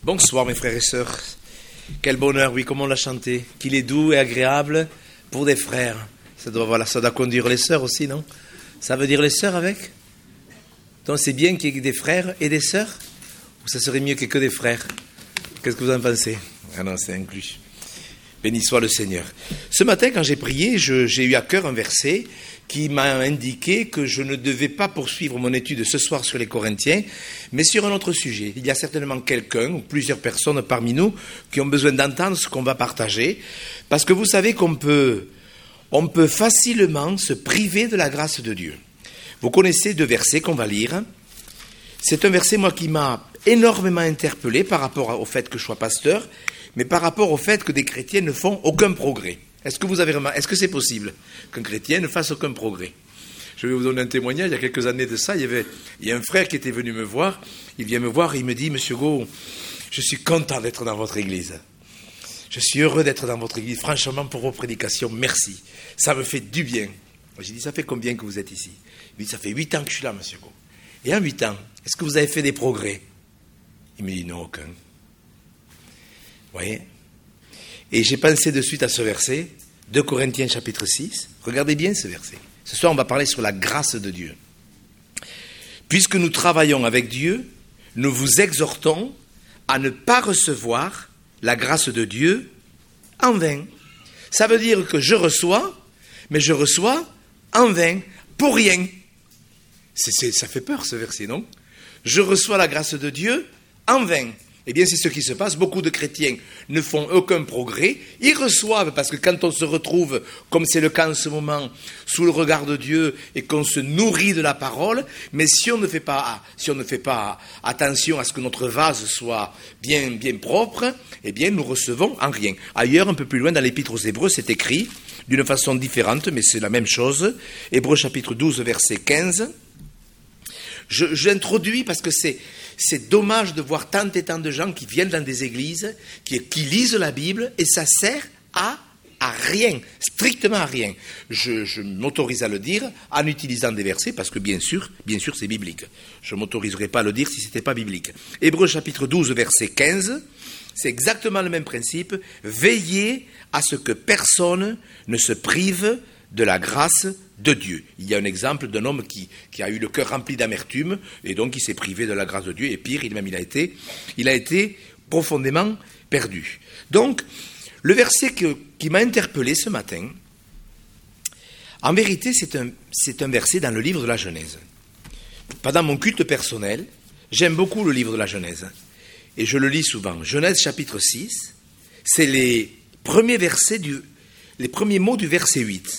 Bonsoir mes frères et sœurs. Quel bonheur, oui, comme on l'a chanté. Qu'il est doux et agréable pour des frères. Ça doit conduire les sœurs aussi, non? Ça veut dire les sœurs avec? Donc c'est bien qu'il y ait des frères et des sœurs? Ou ça serait mieux qu'il n'y ait que des frères? Qu'est-ce que vous en pensez? Ah non, c'est inclus. Béni soit le Seigneur. Ce matin, quand j'ai prié, j'ai eu à cœur un verset qui m'a indiqué que je ne devais pas poursuivre mon étude ce soir sur les Corinthiens, mais sur un autre sujet. Il y a certainement quelqu'un ou plusieurs personnes parmi nous qui ont besoin d'entendre ce qu'on va partager, parce que vous savez qu'on peut facilement se priver de la grâce de Dieu. Vous connaissez deux versets qu'on va lire. C'est un verset, moi, qui m'a énormément interpellé par rapport au fait que je sois pasteur, mais par rapport au fait que des chrétiens ne font aucun progrès. Est-ce que c'est possible qu'un chrétien ne fasse aucun progrès? Je vais vous donner un témoignage. Il y a quelques années de ça, il y a un frère qui était venu me voir. Il vient me voir et il me dit: Monsieur Gau, je suis content d'être dans votre église. Je suis heureux d'être dans votre église. Franchement, pour vos prédications, merci. Ça me fait du bien. J'ai dit: ça fait combien que vous êtes ici? Il me dit: ça fait 8 ans que je suis là, Monsieur Gau. Et en 8 ans, est-ce que vous avez fait des progrès? Il me dit: non, aucun. Vous voyez? Et j'ai pensé de suite à ce verset, 2 Corinthiens chapitre 6. Regardez bien ce verset. Ce soir, on va parler sur la grâce de Dieu. Puisque nous travaillons avec Dieu, nous vous exhortons à ne pas recevoir la grâce de Dieu en vain. Ça veut dire que je reçois, mais je reçois en vain, pour rien. Ça fait peur ce verset, non? Je reçois la grâce de Dieu en vain. Eh bien, c'est ce qui se passe. Beaucoup de chrétiens ne font aucun progrès. Ils reçoivent, parce que quand on se retrouve, comme c'est le cas en ce moment, sous le regard de Dieu et qu'on se nourrit de la parole, mais si on ne fait pas attention à ce que notre vase soit bien propre, eh bien, nous recevons en rien. Ailleurs, un peu plus loin, dans l'Épître aux Hébreux, c'est écrit d'une façon différente, mais c'est la même chose. Hébreux chapitre 12, verset 15. J'introduis parce que c'est dommage de voir tant et tant de gens qui viennent dans des églises, qui lisent la Bible, et ça sert à rien, strictement à rien. Je m'autorise à le dire en utilisant des versets, parce que bien sûr, c'est biblique. Je ne m'autoriserai pas à le dire si ce n'était pas biblique. Hébreux chapitre 12, verset 15, c'est exactement le même principe. Veillez à ce que personne ne se prive de la grâce de Dieu. Il y a un exemple d'un homme qui a eu le cœur rempli d'amertume et donc il s'est privé de la grâce de Dieu, et pire, il a été profondément perdu. Donc, le verset qui m'a interpellé ce matin, en vérité, c'est un verset dans le livre de la Genèse. Pendant mon culte personnel, j'aime beaucoup le livre de la Genèse et je le lis souvent. Genèse chapitre 6, c'est les premiers mots du verset 8.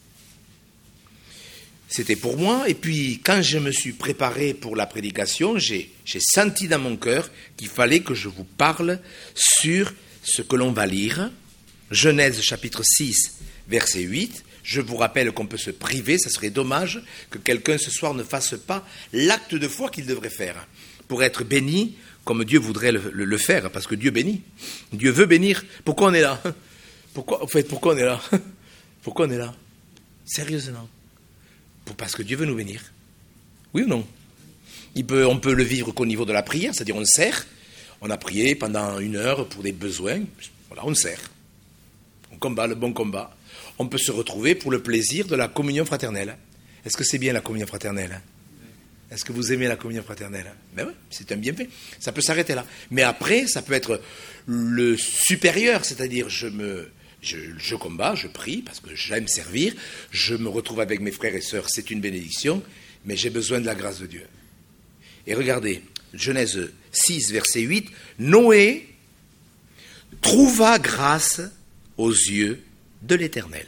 C'était pour moi, et puis quand je me suis préparé pour la prédication, j'ai senti dans mon cœur qu'il fallait que je vous parle sur ce que l'on va lire. Genèse chapitre 6, verset 8. Je vous rappelle qu'on peut se priver, ça serait dommage que quelqu'un ce soir ne fasse pas l'acte de foi qu'il devrait faire pour être béni comme Dieu voudrait le faire, parce que Dieu bénit. Dieu veut bénir. Pourquoi on est là? Pourquoi on est là? Pourquoi on est là? Sérieusement? Parce que Dieu veut nous bénir. Oui ou non? On peut le vivre qu'au niveau de la prière, c'est-à-dire on sert. On a prié pendant 1 heure pour des besoins. Voilà, on sert. On combat le bon combat. On peut se retrouver pour le plaisir de la communion fraternelle. Est-ce que c'est bien la communion fraternelle? Est-ce que vous aimez la communion fraternelle? Ben oui, c'est un bienfait. Ça peut s'arrêter là. Mais après, ça peut être le supérieur, c'est-à-dire je combats, je prie, parce que j'aime servir, je me retrouve avec mes frères et sœurs, c'est une bénédiction, mais j'ai besoin de la grâce de Dieu. Et regardez, Genèse 6, verset 8, Noé trouva grâce aux yeux de l'Éternel.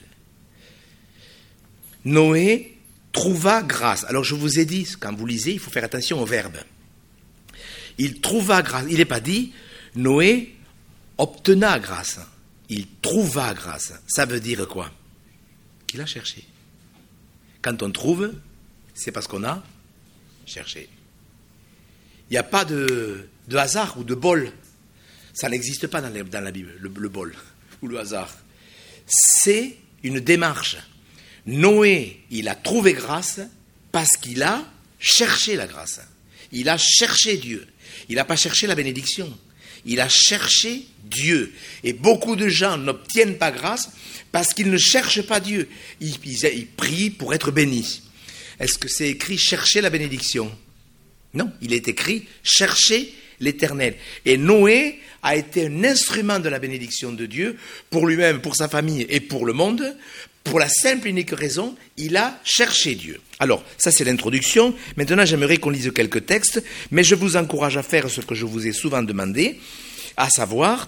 Noé trouva grâce. Alors je vous ai dit, quand vous lisez, il faut faire attention au verbe. Il trouva grâce. Il n'est pas dit, Noé obtena grâce. Il trouva grâce. Ça veut dire quoi? Qu'il a cherché. Quand on trouve, c'est parce qu'on a cherché. Il n'y a pas de hasard ou de bol. Ça n'existe pas dans la Bible, le bol ou le hasard. C'est une démarche. Noé, il a trouvé grâce parce qu'il a cherché la grâce. Il a cherché Dieu. Il n'a pas cherché la bénédiction. Il a cherché Dieu. Et beaucoup de gens n'obtiennent pas grâce parce qu'ils ne cherchent pas Dieu. Ils prient pour être bénis. Est-ce que c'est écrit « chercher la bénédiction » ? Non, il est écrit « chercher l'Éternel ». Et Noé a été un instrument de la bénédiction de Dieu pour lui-même, pour sa famille et pour le monde. Pour la simple et unique raison, il a cherché Dieu. Alors, ça c'est l'introduction. Maintenant, j'aimerais qu'on lise quelques textes, mais je vous encourage à faire ce que je vous ai souvent demandé, à savoir,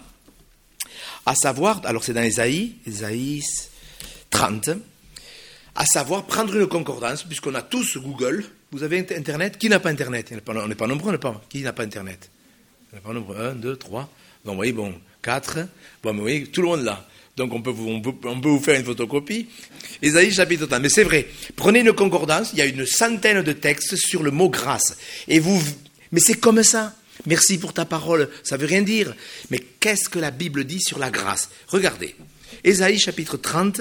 alors c'est dans Ésaïe 30, à savoir prendre une concordance, puisqu'on a tous Google. Vous avez Internet? Qui n'a pas Internet? On n'est pas nombreux, on n'est pas. Qui n'a pas Internet? On n'est pas nombreux. 1, 2, 3. Donc, oui, 4. Bon, oui, tout le monde là. Donc, on peut vous faire une photocopie. Ésaïe chapitre 30. Mais c'est vrai. Prenez une concordance. Il y a une centaine de textes sur le mot grâce. Mais c'est comme ça. Merci pour ta parole. Ça veut rien dire. Mais qu'est-ce que la Bible dit sur la grâce? Regardez. Ésaïe chapitre 30,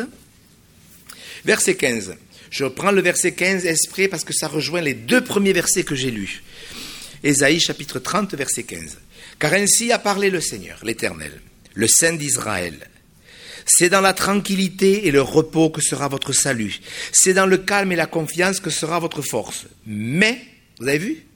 verset 15. Je prends le verset 15 exprès parce que ça rejoint les 2 premiers versets que j'ai lus. Ésaïe chapitre 30, verset 15. Car ainsi a parlé le Seigneur, l'Éternel, le Saint d'Israël. C'est dans la tranquillité et le repos que sera votre salut. C'est dans le calme et la confiance que sera votre force. Mais, vous avez vu?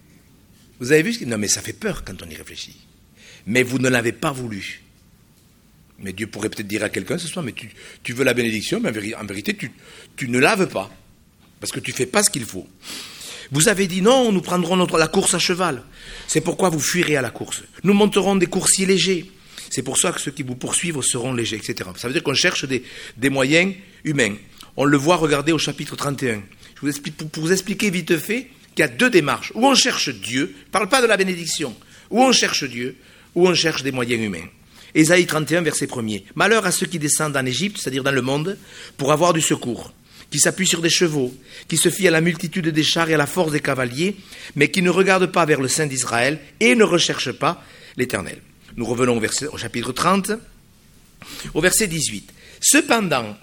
Non, mais ça fait peur quand on y réfléchit. Mais vous ne l'avez pas voulu. Mais Dieu pourrait peut-être dire à quelqu'un ce soir, mais tu veux la bénédiction, mais en vérité, tu ne la veux pas. Parce que tu ne fais pas ce qu'il faut. Vous avez dit non, nous prendrons la course à cheval. C'est pourquoi vous fuirez à la course. Nous monterons des coursiers légers. C'est pour ça que ceux qui vous poursuivent seront légers, etc. Ça veut dire qu'on cherche des moyens humains. On le voit, regardez au chapitre 31. Pour vous expliquer vite fait qu'il y a 2 démarches. Où on cherche Dieu, je ne parle pas de la bénédiction. Où on cherche Dieu, où on cherche des moyens humains. Ésaïe 31, verset 1er. Malheur à ceux qui descendent en Égypte, c'est-à-dire dans le monde, pour avoir du secours, qui s'appuient sur des chevaux, qui se fient à la multitude des chars et à la force des cavaliers, mais qui ne regardent pas vers le Saint d'Israël et ne recherchent pas l'Éternel. Nous revenons au chapitre 30, au verset 18. Cependant,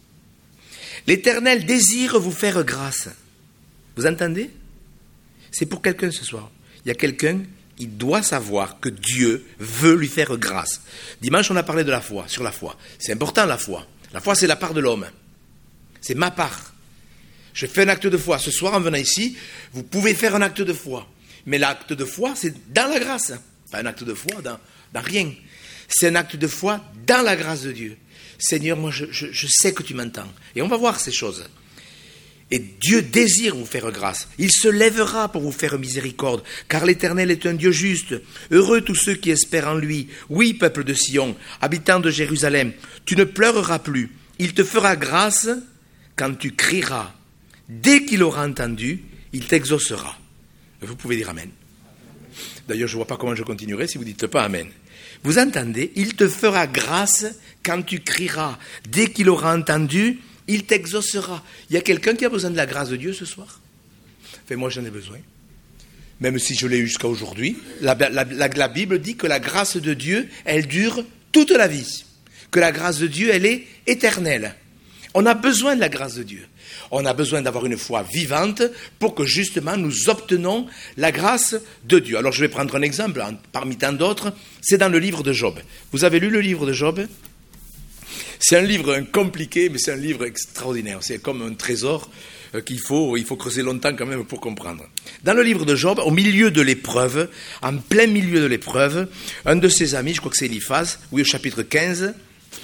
l'Éternel désire vous faire grâce. Vous entendez? C'est pour quelqu'un ce soir. Il y a quelqu'un qui doit savoir que Dieu veut lui faire grâce. Dimanche, on a parlé de la foi, sur la foi. C'est important la foi. La foi, c'est la part de l'homme. C'est ma part. Je fais un acte de foi. Ce soir, en venant ici, vous pouvez faire un acte de foi. Mais l'acte de foi, c'est dans la grâce. Pas un acte de foi dans rien. C'est un acte de foi dans la grâce de Dieu. Seigneur, moi, je sais que tu m'entends. Et on va voir ces choses. Et Dieu désire vous faire grâce. Il se lèvera pour vous faire miséricorde, car l'Éternel est un Dieu juste. Heureux tous ceux qui espèrent en lui. Oui, peuple de Sion, habitant de Jérusalem, tu ne pleureras plus. Il te fera grâce quand tu crieras. Dès qu'il aura entendu, il t'exaucera. Vous pouvez dire Amen. D'ailleurs, je ne vois pas comment je continuerai si vous ne dites pas Amen. Vous entendez? Il te fera grâce quand tu crieras. Dès qu'il aura entendu, il t'exaucera. Il y a quelqu'un qui a besoin de la grâce de Dieu ce soir? Enfin, moi, j'en ai besoin. Même si je l'ai eu jusqu'à aujourd'hui. La Bible dit que la grâce de Dieu, elle dure toute la vie. Que la grâce de Dieu, elle est éternelle. On a besoin de la grâce de Dieu. On a besoin d'avoir une foi vivante pour que justement nous obtenons la grâce de Dieu. Alors je vais prendre un exemple parmi tant d'autres. C'est dans le livre de Job. Vous avez lu le livre de Job? C'est un livre compliqué, mais c'est un livre extraordinaire. C'est comme un trésor il faut creuser longtemps quand même pour comprendre. Dans le livre de Job, au milieu de l'épreuve, en plein milieu de l'épreuve, un de ses amis, je crois que c'est Eliphaz, oui, au chapitre 15,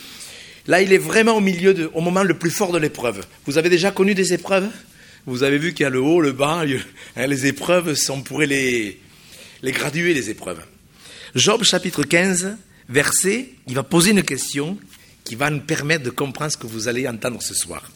là, il est vraiment au moment le plus fort de l'épreuve. Vous avez déjà connu des épreuves? Vous avez vu qu'il y a le haut, le bas, les épreuves, on pourrait les graduer, les épreuves. Job, chapitre 15, verset, il va poser une question qui va nous permettre de comprendre ce que vous allez entendre ce soir.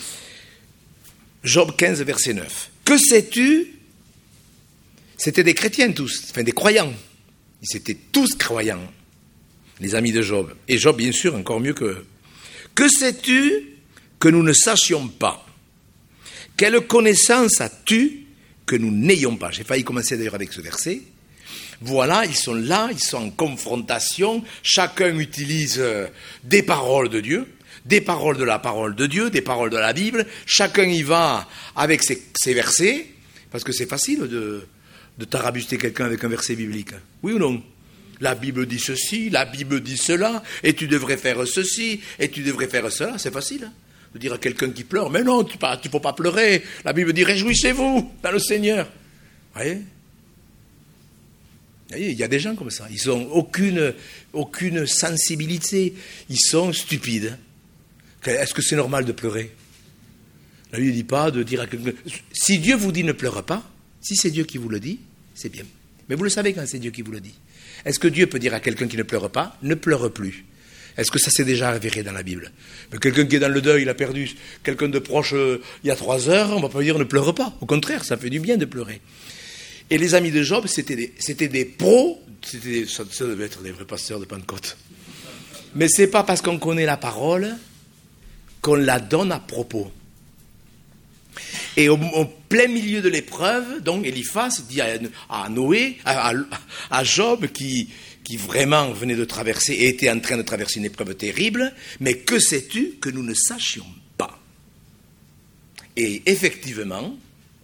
Job 15, verset 9. Que sais-tu? C'était des chrétiens tous, enfin des croyants. Ils étaient tous croyants, les amis de Job. Et Job, bien sûr, encore mieux qu'eux. Que sais-tu que nous ne sachions pas? Quelle connaissance as-tu que nous n'ayons pas? J'ai failli commencer d'ailleurs avec ce verset. Voilà, ils sont là, ils sont en confrontation. Chacun utilise des paroles de Dieu, des paroles de la parole de Dieu, des paroles de la Bible. Chacun y va avec ses versets, parce que c'est facile de tarabuster quelqu'un avec un verset biblique. Oui ou non? La Bible dit ceci, la Bible dit cela, et tu devrais faire ceci, et tu devrais faire cela. C'est facile, hein, de dire à quelqu'un qui pleure, mais non, tu ne faut pas pleurer. La Bible dit, réjouissez-vous dans le Seigneur. Vous voyez, il y a des gens comme ça. Ils n'ont aucune sensibilité. Ils sont stupides. Est-ce que c'est normal de pleurer? La Bible ne dit pas de dire à quelqu'un... Si Dieu vous dit ne pleure pas, si c'est Dieu qui vous le dit, c'est bien. Mais vous le savez quand c'est Dieu qui vous le dit. Est-ce que Dieu peut dire à quelqu'un qui ne pleure pas, ne pleure plus? Est-ce que ça s'est déjà avéré dans la Bible? Mais quelqu'un qui est dans le deuil, il a perdu quelqu'un de proche il y a 3 heures, on ne va pas dire ne pleure pas. Au contraire, ça fait du bien de pleurer. Et les amis de Job, c'était des pros, ça devait être des vrais pasteurs de Pentecôte. Mais ce n'est pas parce qu'on connaît la parole qu'on la donne à propos. Et au plein milieu de l'épreuve, donc Eliphaz dit à Noé, à Job, qui vraiment venait de traverser, et était en train de traverser une épreuve terrible, mais que sais-tu que nous ne sachions pas? Et effectivement,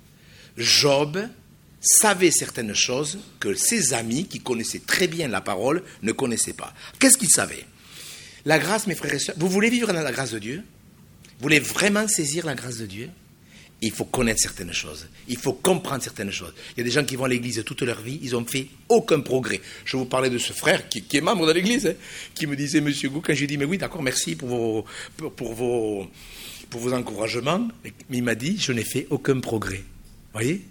Job savait certaines choses que ses amis, qui connaissaient très bien la parole, ne connaissaient pas. Qu'est-ce qu'ils savaient? La grâce, mes frères et sœurs, vous voulez vivre dans la grâce de Dieu? Vous voulez vraiment saisir la grâce de Dieu? Il faut connaître certaines choses. Il faut comprendre certaines choses. Il y a des gens qui vont à l'église toute leur vie, ils n'ont fait aucun progrès. Je vous parlais de ce frère qui est membre de l'église, hein, qui me disait, Monsieur Gou, quand j'ai dit, mais oui, d'accord, merci pour vos encouragements, mais il m'a dit, je n'ai fait aucun progrès. Vous voyez?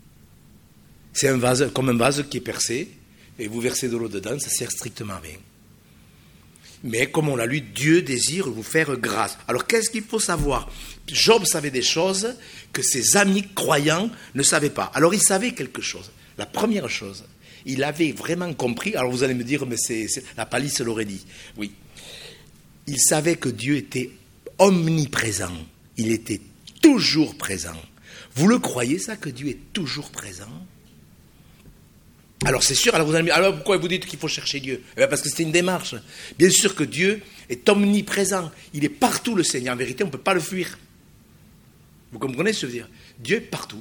C'est un vase, comme un vase qui est percé, et vous versez de l'eau dedans, ça sert strictement à rien. Mais comme on l'a lu, Dieu désire vous faire grâce. Alors qu'est-ce qu'il faut savoir? Job savait des choses que ses amis croyants ne savaient pas. Alors il savait quelque chose. La première chose, il avait vraiment compris. Alors vous allez me dire, mais la palisse l'aurait dit. Oui. Il savait que Dieu était omniprésent. Il était toujours présent. Vous le croyez ça, que Dieu est toujours présent? Alors c'est sûr, alors vous allez me dire, alors pourquoi vous dites qu'il faut chercher Dieu? Eh bien parce que c'est une démarche. Bien sûr que Dieu est omniprésent. Il est partout, le Seigneur. En vérité, on ne peut pas le fuir. Vous comprenez ce que je veux dire? Dieu est partout.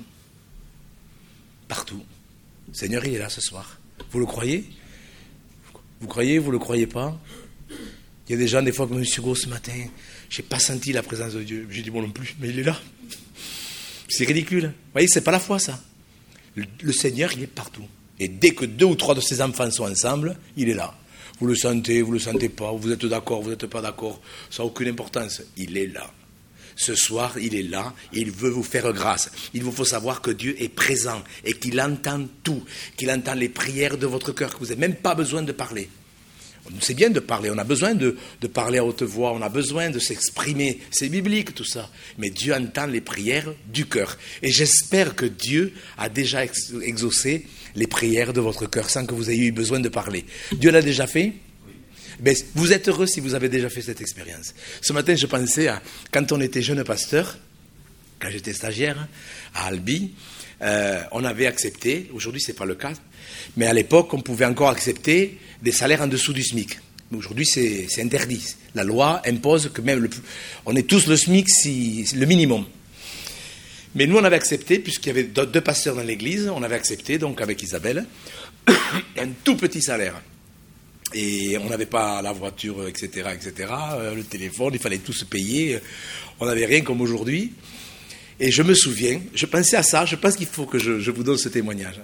Partout. Le Seigneur, il est là ce soir. Vous le croyez? Vous croyez, vous ne le croyez pas? Il y a des gens, des fois, comme M. Gros ce matin, je n'ai pas senti la présence de Dieu. J'ai dit, bon non plus, mais il est là. C'est ridicule. Vous voyez, c'est pas la foi, ça. Le Seigneur, il est partout. Et dès que 2 ou 3 de ses enfants sont ensemble, il est là. Vous le sentez pas, vous êtes d'accord, vous n'êtes pas d'accord, ça n'a aucune importance. Il est là. Ce soir, il est là et il veut vous faire grâce. Il vous faut savoir que Dieu est présent et qu'il entend tout, qu'il entend les prières de votre cœur, que vous n'avez même pas besoin de parler. C'est bien de parler, on a besoin de parler à haute voix, on a besoin de s'exprimer, c'est biblique tout ça. Mais Dieu entend les prières du cœur. Et j'espère que Dieu a déjà exaucé les prières de votre cœur sans que vous ayez eu besoin de parler. Dieu l'a déjà fait? Mais vous êtes heureux si vous avez déjà fait cette expérience. Ce matin, je pensais à quand on était jeune pasteur, quand j'étais stagiaire à Albi, on avait accepté, aujourd'hui ce n'est pas le cas, mais à l'époque on pouvait encore accepter des salaires en dessous du SMIC. Mais aujourd'hui c'est interdit. La loi impose que même on est tous le SMIC, le minimum. Mais nous on avait accepté, puisqu'il y avait 2 pasteurs dans l'église, on avait accepté donc avec Isabelle un tout petit salaire. Et on n'avait pas la voiture, etc., le téléphone, il fallait tout se payer. On n'avait rien comme aujourd'hui. Et je me souviens, je pensais à ça, je pense qu'il faut que je vous donne ce témoignage.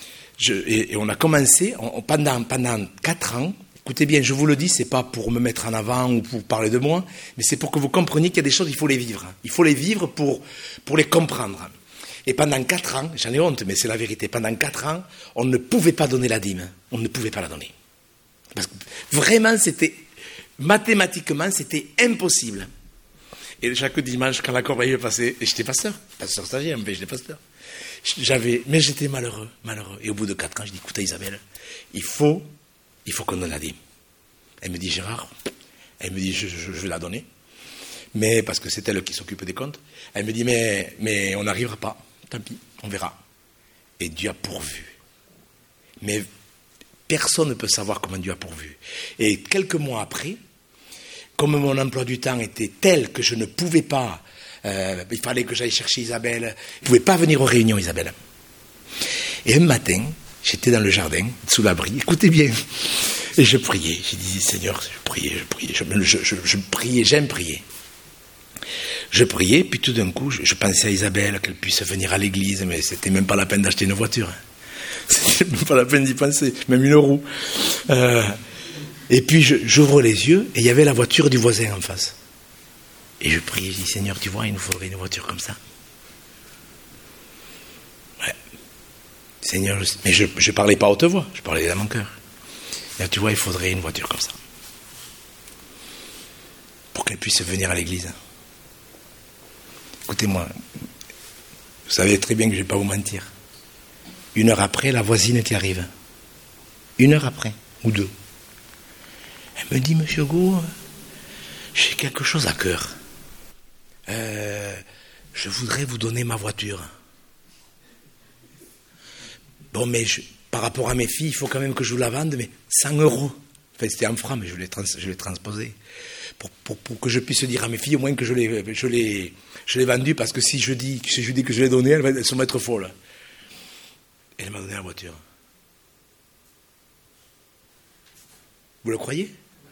Et on a commencé, pendant 4 ans, écoutez bien, je vous le dis, c'est pas pour me mettre en avant ou pour parler de moi, mais c'est pour que vous compreniez qu'il y a des choses, il faut les vivre. Il faut les vivre pour les comprendre. Et pendant 4 ans, j'en ai honte, mais c'est la vérité, pendant 4 ans, on ne pouvait pas donner la dîme. On ne pouvait pas la donner. Parce que vraiment, mathématiquement, c'était impossible. Et chaque dimanche, quand la corbeille passait, et j'étais pasteur stagiaire, mais j'étais pasteur. Mais j'étais malheureux. Et au bout de 4 ans, je dis, écoute Isabelle, il faut qu'on donne la dîme. Elle me dit, Gérard, je vais la donner. Mais parce que c'est elle qui s'occupe des comptes. Elle me dit, mais on n'arrivera pas. Tant pis, on verra. Et Dieu a pourvu. Mais personne ne peut savoir comment Dieu a pourvu. Et quelques mois après, comme mon emploi du temps était tel que je ne pouvais pas, il fallait que j'aille chercher Isabelle, je ne pouvais pas venir aux réunions, Isabelle. Et un matin, j'étais dans le jardin, sous l'abri, écoutez bien, Et je priais. J'ai dit, Seigneur, je priais, j'aime prier. Je priais, puis tout d'un coup, je pensais à Isabelle, qu'elle puisse venir à l'église, mais c'était même pas la peine d'acheter une voiture. C'était même pas la peine d'y penser, même une roue. Et puis j'ouvre les yeux, et il y avait la voiture du voisin en face. Et je priais, je dis, Seigneur, tu vois, il nous faudrait une voiture comme ça. Ouais. Seigneur, mais je parlais pas à haute voix, je parlais dans mon cœur. Là, tu vois, il faudrait une voiture comme ça. Pour qu'elle puisse venir à l'église. Écoutez-moi, vous savez très bien que je ne vais pas vous mentir. 1 heure après, la voisine qui arrive. 1 heure après, ou 2. Elle me dit, Monsieur Gou, j'ai quelque chose à cœur. Je voudrais vous donner ma voiture. Bon, mais par rapport à mes filles, il faut quand même que je vous la vende, mais 100 €. Enfin, c'était en francs, mais je l'ai transposé. Pour que je puisse dire à mes filles, au moins que je l'ai vendue, parce que si je dis que je l'ai donnée, elles se mettre folles. Et elle m'a donné la voiture. Vous le croyez ?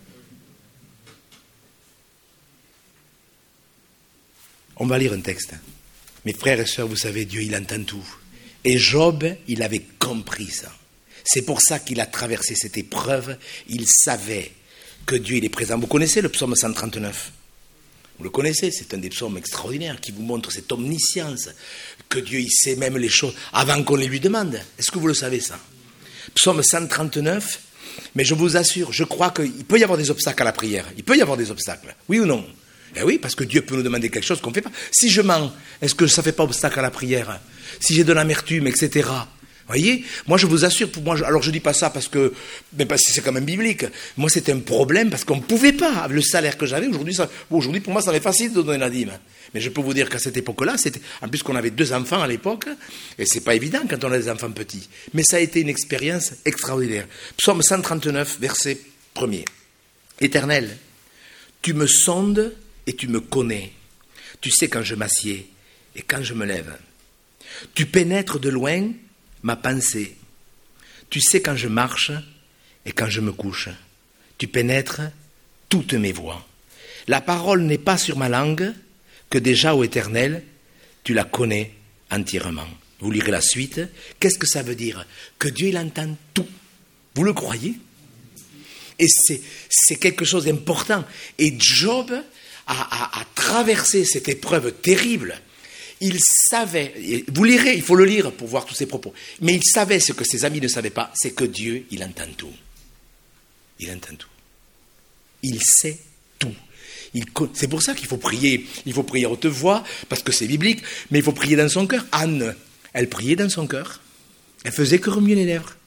On va lire un texte. Mes frères et sœurs, vous savez, Dieu, il entend tout. Et Job, il avait compris ça. C'est pour ça qu'il a traversé cette épreuve. Il savait que Dieu, il est présent. Vous connaissez le psaume 139 ? Vous le connaissez, c'est un des psaumes extraordinaires qui vous montre cette omniscience, que Dieu, il sait même les choses avant qu'on les lui demande. Est-ce que vous le savez, ça ? Psaume 139, mais je vous assure, je crois qu'il peut y avoir des obstacles à la prière. Il peut y avoir des obstacles, oui ou non ? Eh oui, parce que Dieu peut nous demander quelque chose qu'on ne fait pas. Si je mens, est-ce que ça ne fait pas obstacle à la prière ? Si j'ai de l'amertume, etc. Vous voyez ? Moi, je vous assure, pour moi, alors je ne dis pas ça parce que c'est quand même biblique. Moi, c'était un problème parce qu'on ne pouvait pas. Avec le salaire que j'avais, aujourd'hui, pour moi, ça m'est facile de donner la dîme. Mais je peux vous dire qu'à cette époque-là, en plus qu'on avait 2 enfants à l'époque, et c'est pas évident quand on a des enfants petits. Mais ça a été une expérience extraordinaire. Psaume 139, verset 1er. Éternel, tu me sondes et tu me connais. Tu sais quand je m'assieds et quand je me lève. Tu pénètres de loin ma pensée. Tu sais quand je marche et quand je me couche. Tu pénètres toutes mes voies. La parole n'est pas sur ma langue, que déjà, ô Éternel, tu la connais entièrement. Vous lirez la suite. Qu'est-ce que ça veut dire ? Que Dieu, il entend tout. Vous le croyez ? Et c'est quelque chose d'important. Et Job a traversé cette épreuve terrible. Il savait, vous lirez, il faut le lire pour voir tous ses propos, mais il savait ce que ses amis ne savaient pas, c'est que Dieu, il entend tout. Il entend tout. Il sait tout. C'est pour ça qu'il faut prier. Il faut prier à haute voix, parce que c'est biblique, mais il faut prier dans son cœur. Anne, elle priait dans son cœur. Elle faisait que remuer les lèvres.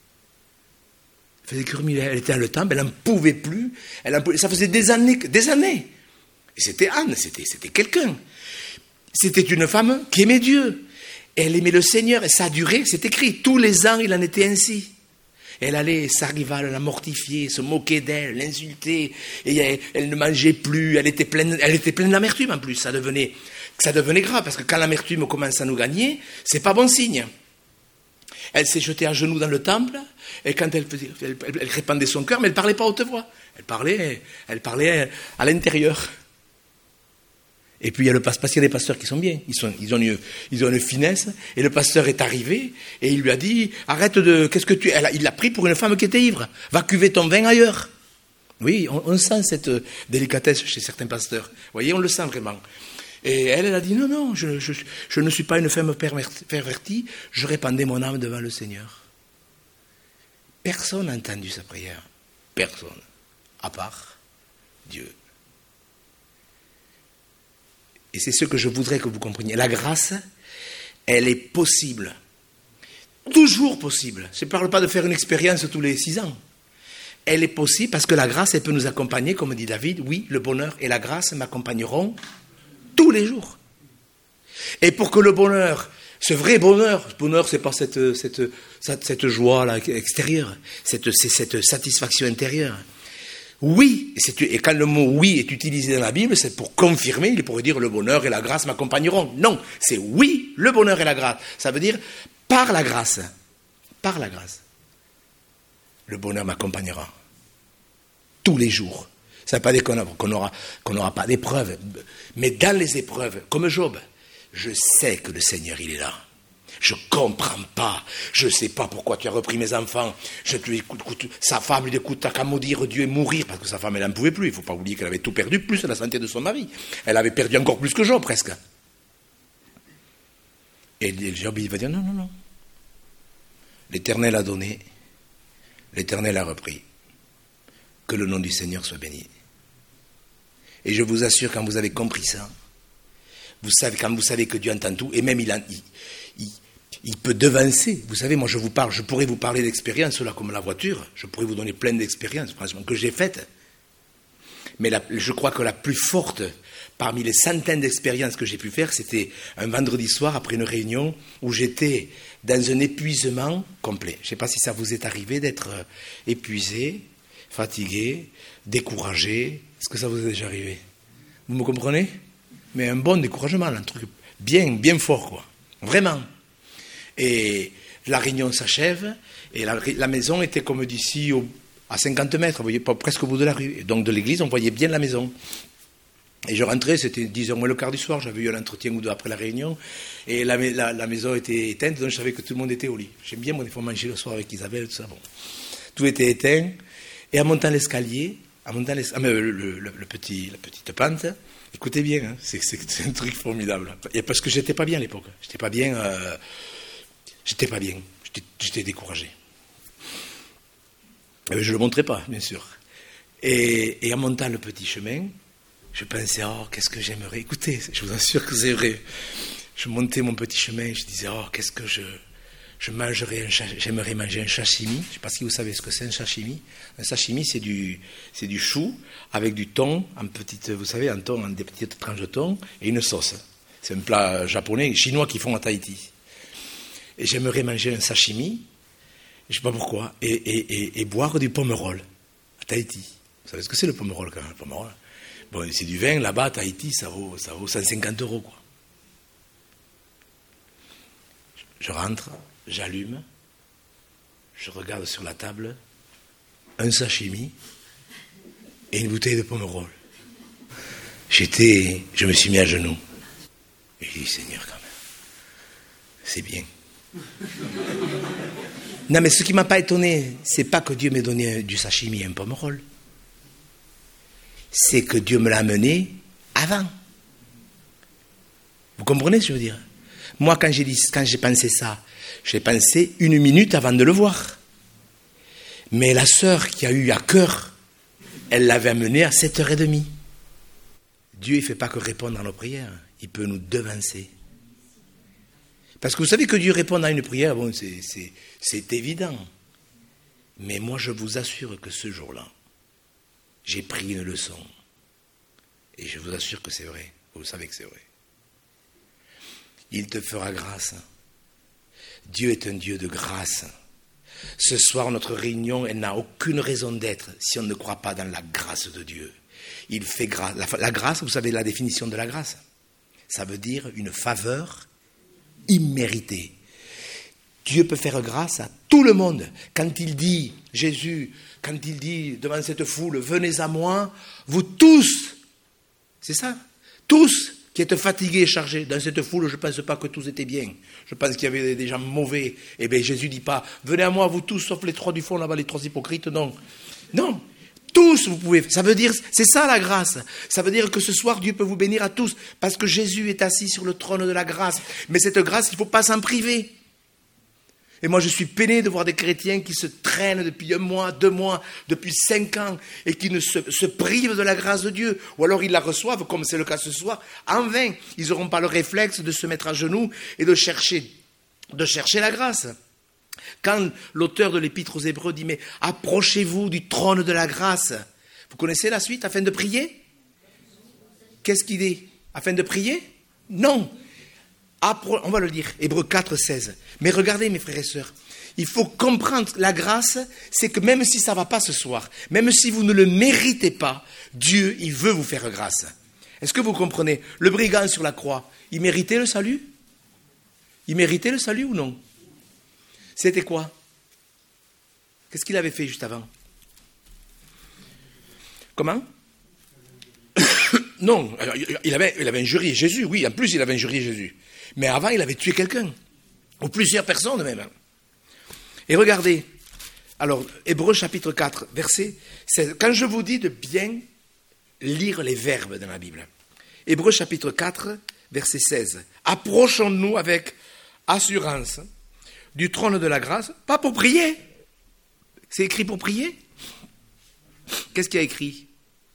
Elle était dans le temple, elle n'en pouvait plus. Ça faisait des années. Et c'était Anne, c'était quelqu'un. C'était une femme qui aimait Dieu. Elle aimait le Seigneur, et ça a duré, c'est écrit. Tous les ans, il en était ainsi. Elle allait, sa rivale la mortifier, se moquer d'elle, l'insulter, et elle ne mangeait plus, elle était pleine d'amertume en plus. Ça devenait grave, parce que quand l'amertume commence à nous gagner, c'est pas bon signe. Elle s'est jetée à genoux dans le temple, et quand elle répandait son cœur, mais elle ne parlait pas à haute voix. Elle parlait à l'intérieur. Et puis il y a parce qu'il y a des pasteurs qui sont bien, ils ont une finesse, et le pasteur est arrivé, et il lui a dit, il l'a pris pour une femme qui était ivre, va cuver ton vin ailleurs. Oui, on sent cette délicatesse chez certains pasteurs, vous voyez, on le sent vraiment. Et elle a dit, non, je ne suis pas une femme pervertie, je répandais mon âme devant le Seigneur. Personne n'a entendu sa prière, personne, à part Dieu. Et c'est ce que je voudrais que vous compreniez. La grâce, elle est possible. Toujours possible. Je ne parle pas de faire une expérience tous les 6 ans. Elle est possible parce que la grâce, elle peut nous accompagner, comme dit David. Oui, le bonheur et la grâce m'accompagneront tous les jours. Et pour que le bonheur, ce vrai bonheur, c'est pas cette joie-là extérieure, cette satisfaction intérieure. Oui, et quand le mot oui est utilisé dans la Bible, c'est pour confirmer, il pourrait dire le bonheur et la grâce m'accompagneront. Non, c'est oui, le bonheur et la grâce. Ça veut dire par la grâce, le bonheur m'accompagnera. tous les jours. Ça ne veut pas dire qu'on n'aura pas d'épreuves. Mais dans les épreuves, comme Job, je sais que le Seigneur, il est là. Je ne comprends pas. Je ne sais pas pourquoi tu as repris mes enfants. Sa femme lui dit, écoute, t'as qu'à maudire Dieu et mourir, parce que sa femme, elle n'en pouvait plus. Il ne faut pas oublier qu'elle avait tout perdu, plus la santé de son mari. Elle avait perdu encore plus que Job, presque. Et Job, il va dire, non. L'Éternel a donné, l'Éternel a repris. Que le nom du Seigneur soit béni. Et je vous assure, quand vous avez compris ça, quand vous savez que Dieu entend tout, et même il peut devancer. Vous savez, moi je pourrais vous parler d'expériences là comme la voiture, je pourrais vous donner plein d'expériences que j'ai faites. Mais je crois que la plus forte parmi les centaines d'expériences que j'ai pu faire, c'était un vendredi soir après une réunion où j'étais dans un épuisement complet. Je ne sais pas si ça vous est arrivé d'être épuisé, fatigué, découragé. Est-ce que ça vous est déjà arrivé? Vous me comprenez? Mais un bon découragement, un truc bien fort, quoi. Vraiment. Et la réunion s'achève, et la maison était comme d'ici à 50 mètres, vous voyez, presque au bout de la rue. Et donc de l'église, on voyait bien la maison. Et je rentrais, c'était 10h moins le quart du soir, j'avais eu un entretien ou deux après la réunion, et la maison était éteinte, donc je savais que tout le monde était au lit. J'aime bien, moi, des fois, manger le soir avec Isabelle, tout ça, bon. Tout était éteint, et en montant l'escalier, la petite pente, écoutez bien, hein, c'est un truc formidable. Et parce que j'étais pas bien à l'époque. J'étais pas bien. J'étais découragé. Je ne le montrais pas, bien sûr. Et en montant le petit chemin, je pensais, qu'est-ce que j'aimerais. Écoutez, je vous assure que c'est vrai. Je montais mon petit chemin, je disais, qu'est-ce que j'aimerais manger un sashimi. Je ne sais pas si vous savez ce que c'est un sashimi. Un sashimi, c'est du chou avec du thon, vous savez, un thon, en des petites tranches de thon, et une sauce. C'est un plat japonais, chinois qu'ils font à Tahiti. Et j'aimerais manger un sashimi, je ne sais pas pourquoi, et boire du pomerol à Tahiti. Vous savez ce que c'est le pomerol quand même, le pomerol? Bon, c'est du vin, là-bas, à Tahiti, ça vaut 150 €, quoi. Je rentre, j'allume, je regarde sur la table, un sashimi et une bouteille de pomerol. Je me suis mis à genoux. Et j'ai dit, Seigneur, quand même, c'est bien. Non, mais ce qui ne m'a pas étonné, c'est pas que Dieu m'ait donné du sashimi et un pomerol. C'est que Dieu me l'a amené avant. Vous comprenez ce que je veux dire? Moi, quand j'ai pensé ça, j'ai pensé 1 minute avant de le voir. Mais la sœur qui a eu à cœur, elle l'avait amené à 7h30. Dieu, il ne fait pas que répondre à nos prières, il peut nous devancer. Parce que vous savez que Dieu répond à une prière, bon, c'est évident. Mais moi, je vous assure que ce jour-là, j'ai pris une leçon. Et je vous assure que c'est vrai. Vous savez que c'est vrai. Il te fera grâce. Dieu est un Dieu de grâce. Ce soir, notre réunion, elle n'a aucune raison d'être si on ne croit pas dans la grâce de Dieu. Il fait grâce. La grâce, vous savez la définition de la grâce? Ça veut dire une faveur imméritée. Dieu peut faire grâce à tout le monde. Quand il dit, Jésus, quand il dit devant cette foule, venez à moi, vous tous, c'est ça, tous qui êtes fatigués et chargés. Dans cette foule, je ne pense pas que tous étaient bien. Je pense qu'il y avait des gens mauvais. Eh bien, Jésus ne dit pas, venez à moi, vous tous, sauf les 3 du fond, là-bas, les 3 hypocrites, non. Non. Tous, vous pouvez. Ça veut dire, c'est ça la grâce. Ça veut dire que ce soir, Dieu peut vous bénir à tous. Parce que Jésus est assis sur le trône de la grâce. Mais cette grâce, il ne faut pas s'en priver. Et moi, je suis peiné de voir des chrétiens qui se traînent depuis 1 mois, 2 mois, depuis 5 ans, et qui ne se privent de la grâce de Dieu. Ou alors ils la reçoivent, comme c'est le cas ce soir, en vain. Ils n'auront pas le réflexe de se mettre à genoux et de chercher la grâce. Quand l'auteur de l'Épître aux Hébreux dit, mais approchez-vous du trône de la grâce. Vous connaissez la suite, afin de prier? Qu'est-ce qu'il dit? Afin de prier? Non. On va le dire, Hébreux 4, 16. Mais regardez, mes frères et sœurs, il faut comprendre la grâce, c'est que même si ça ne va pas ce soir, même si vous ne le méritez pas, Dieu, il veut vous faire grâce. Est-ce que vous comprenez? Le brigand sur la croix, il méritait le salut? Il méritait le salut ou non? C'était quoi? Qu'est-ce qu'il avait fait juste avant? Comment? Non, alors, il avait injurié Jésus, oui, en plus il avait injurié Jésus. Mais avant, il avait tué quelqu'un, ou plusieurs personnes même. Et regardez, alors, Hébreux chapitre 4, verset 16. Quand je vous dis de bien lire les verbes dans la Bible. Hébreux chapitre 4, verset 16. Approchons-nous avec assurance du trône de la grâce, pas pour prier. C'est écrit pour prier. Qu'est-ce qu'il y a écrit?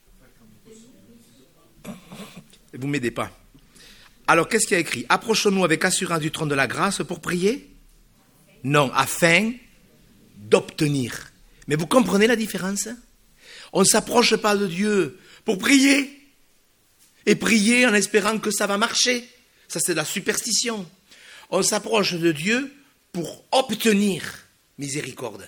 Vous ne m'aidez pas. Alors, qu'est-ce qu'il y a écrit? Approchons-nous avec assurance du trône de la grâce pour prier? Non, afin d'obtenir. Mais vous comprenez la différence? On ne s'approche pas de Dieu pour prier. Et prier en espérant que ça va marcher. Ça, c'est de la superstition. On s'approche de Dieu pour obtenir miséricorde.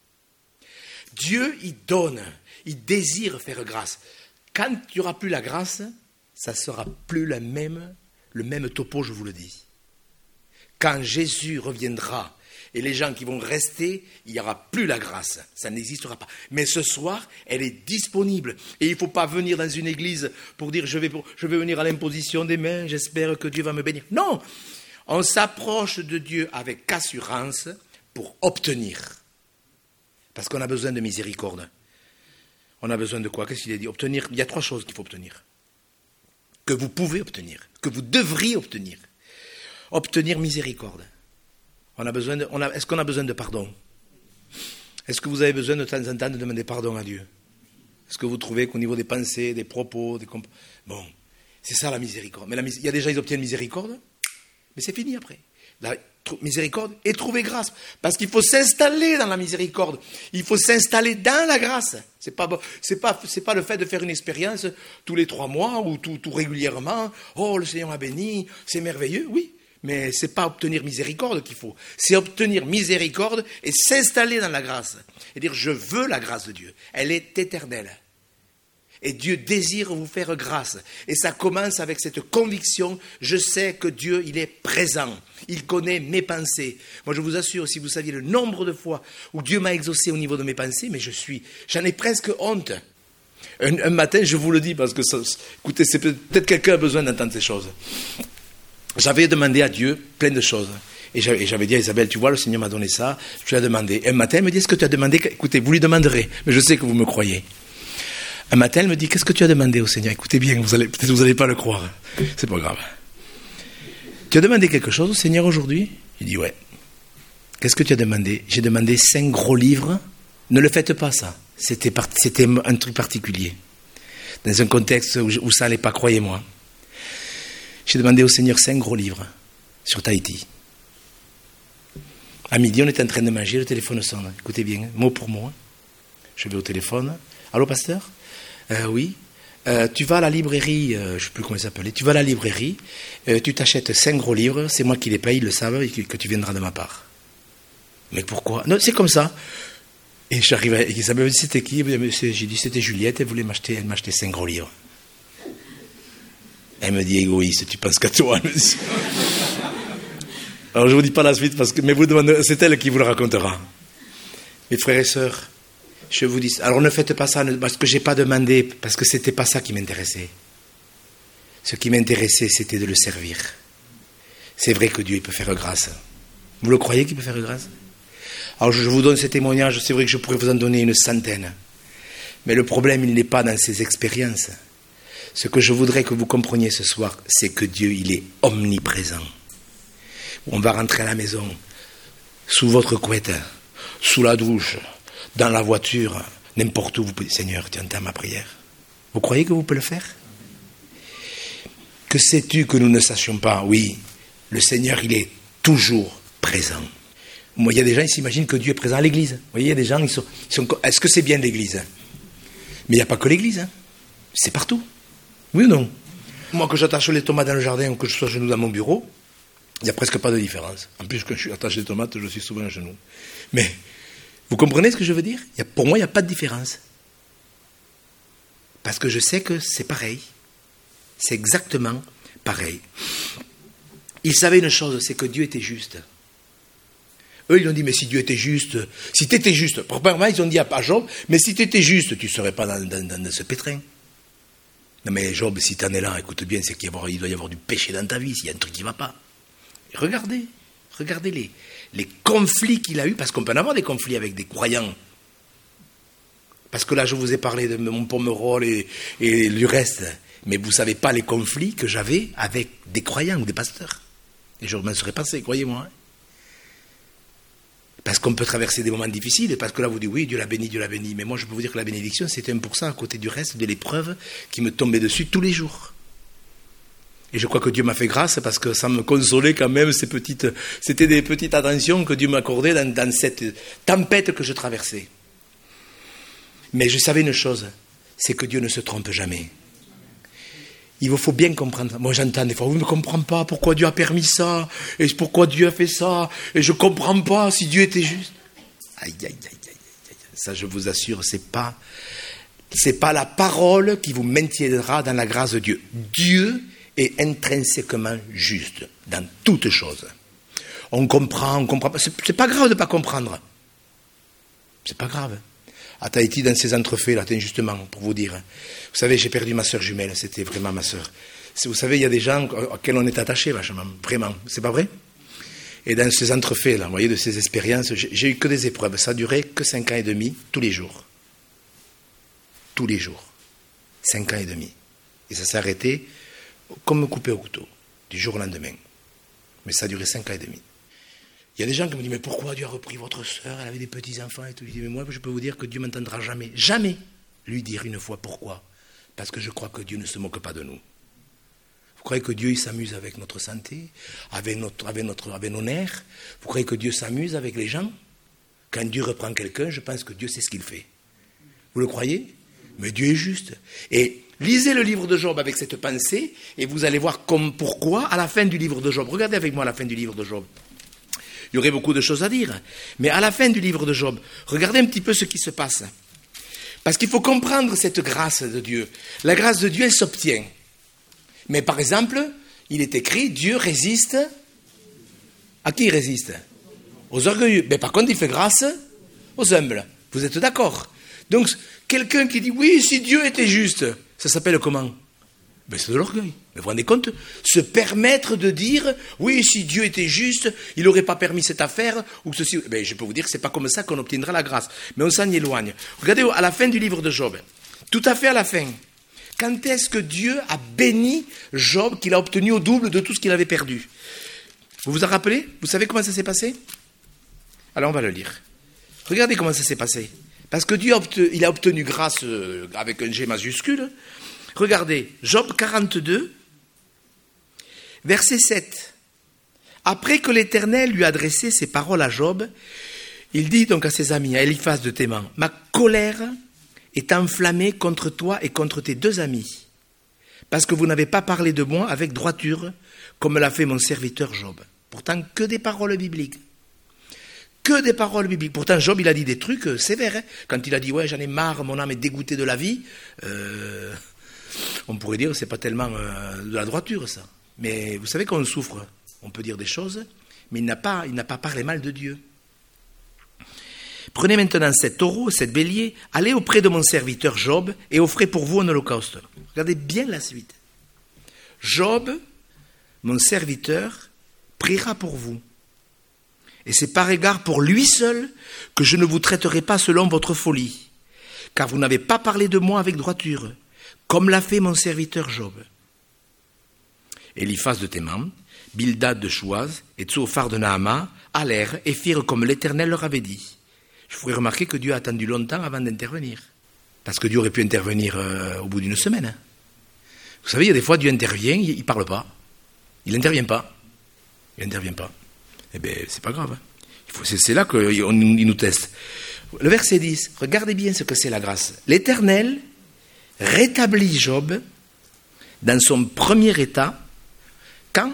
Dieu, il donne, il désire faire grâce. Quand il n'y aura plus la grâce, ça ne sera plus le même topo, je vous le dis. Quand Jésus reviendra, et les gens qui vont rester, il n'y aura plus la grâce. Ça n'existera pas. Mais ce soir, elle est disponible. Et il ne faut pas venir dans une église pour dire je vais venir à l'imposition des mains, j'espère que Dieu va me bénir. Non! On s'approche de Dieu avec assurance pour obtenir. Parce qu'on a besoin de miséricorde. On a besoin de quoi? Qu'est-ce qu'il a dit? Obtenir. Il y a 3 choses qu'il faut obtenir. Que vous pouvez obtenir. Que vous devriez obtenir. Obtenir miséricorde. Est-ce qu'on a besoin de pardon? Est-ce que vous avez besoin de temps en temps de demander pardon à Dieu? Est-ce que vous trouvez qu'au niveau des pensées, des propos, bon, c'est ça la miséricorde. Mais il y a des gens, ils obtiennent miséricorde, mais c'est fini après. La miséricorde et trouver grâce. Parce qu'il faut s'installer dans la miséricorde. Il faut s'installer dans la grâce. C'est pas le fait de faire une expérience tous les 3 mois ou tout régulièrement. Oh, le Seigneur a béni, c'est merveilleux, oui. Mais ce n'est pas obtenir miséricorde qu'il faut. C'est obtenir miséricorde et s'installer dans la grâce. Et dire, je veux la grâce de Dieu. Elle est éternelle. Et Dieu désire vous faire grâce. Et ça commence avec cette conviction, je sais que Dieu, il est présent. Il connaît mes pensées. Moi, je vous assure, si vous saviez le nombre de fois où Dieu m'a exaucé au niveau de mes pensées, mais j'en ai presque honte. Un matin, je vous le dis, parce que, écoutez, peut-être quelqu'un a besoin d'entendre ces choses. J'avais demandé à Dieu plein de choses. Et j'avais dit à Isabelle, tu vois, le Seigneur m'a donné ça, je lui ai demandé. Et un matin, elle me dit, est-ce que tu as demandé? Écoutez, vous lui demanderez, mais je sais que vous me croyez. Un matin, elle me dit, qu'est-ce que tu as demandé au Seigneur? Écoutez bien, peut-être vous n'allez pas le croire. C'est pas grave. Tu as demandé quelque chose au Seigneur aujourd'hui? Il dit, ouais. Qu'est-ce que tu as demandé? J'ai demandé 5 gros livres. Ne le faites pas, ça. C'était un truc particulier. Dans un contexte où ça n'allait pas, croyez-moi. J'ai demandé au Seigneur 5 gros livres sur Tahiti. À midi, on était en train de manger, le téléphone sonne. Écoutez bien, mot pour mot. Je vais au téléphone. Allô, pasteur? Oui. Tu vas à la librairie, je ne sais plus comment il s'appelait. Tu vas à la librairie, tu t'achètes 5 gros livres, c'est moi qui les paye, ils le savent, et que tu viendras de ma part. Mais pourquoi? Non, c'est comme ça. Et j'arrive à Isabelle, c'était qui? J'ai dit, c'était Juliette, elle m'acheter 5 gros livres. Elle me dit, égoïste, tu penses qu'à toi. Alors je ne vous dis pas la suite, mais vous demandez, c'est elle qui vous le racontera. Mes frères et sœurs, je vous dis, alors ne faites pas ça, parce que je n'ai pas demandé, parce que ce n'était pas ça qui m'intéressait. Ce qui m'intéressait, c'était de le servir. C'est vrai que Dieu il peut faire grâce. Vous le croyez qu'il peut faire grâce? Alors je vous donne ces témoignages, c'est vrai que je pourrais vous en donner une centaine. Mais le problème, il n'est pas dans ces expériences. Ce que je voudrais que vous compreniez ce soir, c'est que Dieu, il est omniprésent. On va rentrer à la maison, sous votre couette, sous la douche, dans la voiture, n'importe où, vous pouvez, Seigneur, tu entends ma prière. Vous croyez que vous pouvez le faire? Que sais-tu que nous ne sachions pas? Oui, le Seigneur, il est toujours présent. Moi, il y a des gens, ils s'imaginent que Dieu est présent à l'église. Vous voyez, il y a des gens, ils sont est-ce que c'est bien l'église? Mais il n'y a pas que l'église, hein. C'est partout. Oui ou non? Moi, que j'attache les tomates dans le jardin ou que je sois à genoux dans mon bureau, il n'y a presque pas de différence. En plus, quand je suis attaché les tomates, je suis souvent à genoux. Mais, vous comprenez ce que je veux dire? Pour moi, il n'y a pas de différence. Parce que je sais que c'est pareil. C'est exactement pareil. Il savait une chose, c'est que Dieu était juste. Eux, ils ont dit, mais si Dieu était juste, si tu étais juste, premièrement, ils ont dit à Job, mais si tu étais juste, tu ne serais pas dans ce pétrin. Non mais Job, si tu en es là, écoute bien, c'est qu'il doit y avoir du péché dans ta vie, s'il y a un truc qui ne va pas. Et regardez les conflits qu'il a eus, parce qu'on peut en avoir des conflits avec des croyants. Parce que là, je vous ai parlé de mon Pomerol et du reste, mais vous ne savez pas les conflits que j'avais avec des croyants ou des pasteurs. Et je m'en serais passé, croyez-moi. Hein. Parce qu'on peut traverser des moments difficiles, parce que là vous dites oui, Dieu l'a béni, mais moi je peux vous dire que la bénédiction c'était 1% à côté du reste de l'épreuve qui me tombait dessus tous les jours. Et je crois que Dieu m'a fait grâce parce que ça me consolait quand même, c'était des petites attentions que Dieu m'accordait dans cette tempête que je traversais. Mais je savais une chose, c'est que Dieu ne se trompe jamais. Il vous faut bien comprendre. Moi, j'entends des fois, vous ne comprenez pas pourquoi Dieu a permis ça, et pourquoi Dieu a fait ça, et je ne comprends pas si Dieu était juste. Aïe. Ça, je vous assure, c'est pas la parole qui vous maintiendra dans la grâce de Dieu. Dieu est intrinsèquement juste dans toutes choses. On comprend pas. C'est pas grave de ne pas comprendre. C'est pas grave. À Tahiti, dans ces entrefaits, là, justement, pour vous dire. Vous savez, j'ai perdu ma sœur jumelle, c'était vraiment ma sœur. Vous savez, il y a des gens auxquels on est attaché, vachement, vraiment, c'est pas vrai? Et dans ces entrefaits, là, vous voyez, de ces expériences, j'ai eu que des épreuves. Ça a duré que 5 ans et demi, tous les jours. Tous les jours. 5 ans et demi. Et ça s'est arrêté comme me couper au couteau, du jour au lendemain. Mais ça a duré 5 ans et demi. Il y a des gens qui me disent, mais pourquoi Dieu a repris votre sœur, elle avait des petits-enfants et tout. Je dis, mais moi, je peux vous dire que Dieu ne m'entendra jamais, jamais lui dire une fois pourquoi. Parce que je crois que Dieu ne se moque pas de nous. Vous croyez que Dieu il s'amuse avec notre santé, avec nos nerfs? Vous croyez que Dieu s'amuse avec les gens? Quand Dieu reprend quelqu'un, je pense que Dieu sait ce qu'il fait. Vous le croyez? Mais Dieu est juste. Et lisez le livre de Job avec cette pensée, et vous allez voir pourquoi à la fin du livre de Job. Regardez avec moi la fin du livre de Job. Il y aurait beaucoup de choses à dire. Mais à la fin du livre de Job, regardez un petit peu ce qui se passe. Parce qu'il faut comprendre cette grâce de Dieu. La grâce de Dieu, elle s'obtient. Mais par exemple, il est écrit, Dieu résiste. À qui il résiste? Aux orgueilleux. Mais par contre, il fait grâce aux humbles. Vous êtes d'accord? Donc, quelqu'un qui dit, oui, si Dieu était juste, ça s'appelle comment? Ben, c'est de l'orgueil. Mais vous vous rendez compte? Se permettre de dire, oui, si Dieu était juste, il n'aurait pas permis cette affaire, ou ceci. Ben, je peux vous dire que ce n'est pas comme ça qu'on obtiendra la grâce. Mais on s'en éloigne. Regardez, à la fin du livre de Job, tout à fait à la fin, quand est-ce que Dieu a béni Job, qu'il a obtenu au double de tout ce qu'il avait perdu? Vous vous en rappelez? Vous savez comment ça s'est passé? Alors on va le lire. Regardez comment ça s'est passé. Parce que Dieu il a obtenu grâce avec un G majuscule. Regardez, Job 42, verset 7. Après que l'Éternel lui a adressé ces paroles à Job, il dit donc à ses amis, à Eliphaz de Théman, « Ma colère est enflammée contre toi et contre tes 2 amis, parce que vous n'avez pas parlé de moi avec droiture, comme l'a fait mon serviteur Job. » Pourtant, que des paroles bibliques. Que des paroles bibliques. Pourtant, Job, il a dit des trucs sévères. Hein. Quand il a dit, ouais, j'en ai marre, mon âme est dégoûtée de la vie, on pourrait dire que ce n'est pas tellement de la droiture, ça. Mais vous savez qu'on souffre, on peut dire des choses, mais il n'a pas parlé mal de Dieu. Prenez maintenant 7 taureaux, 7 béliers, allez auprès de mon serviteur Job et offrez pour vous un holocauste. Regardez bien la suite. Job, mon serviteur, priera pour vous. Et c'est par égard pour lui seul que je ne vous traiterai pas selon votre folie, car vous n'avez pas parlé de moi avec droiture, comme l'a fait mon serviteur Job. Eliphaz de Théman, Bildad de Chouaz et Tsophar de Naama allèrent et firent comme l'Éternel leur avait dit. Je ferai remarquer que Dieu a attendu longtemps avant d'intervenir. Parce que Dieu aurait pu intervenir au bout d'une semaine. Vous savez, il y a des fois, Dieu intervient, il ne parle pas. Il n'intervient pas. Il n'intervient pas. Eh bien, c'est pas grave. Hein. C'est là qu'il nous teste. Le verset 10, regardez bien ce que c'est la grâce. L'Éternel rétablit Job dans son premier état quand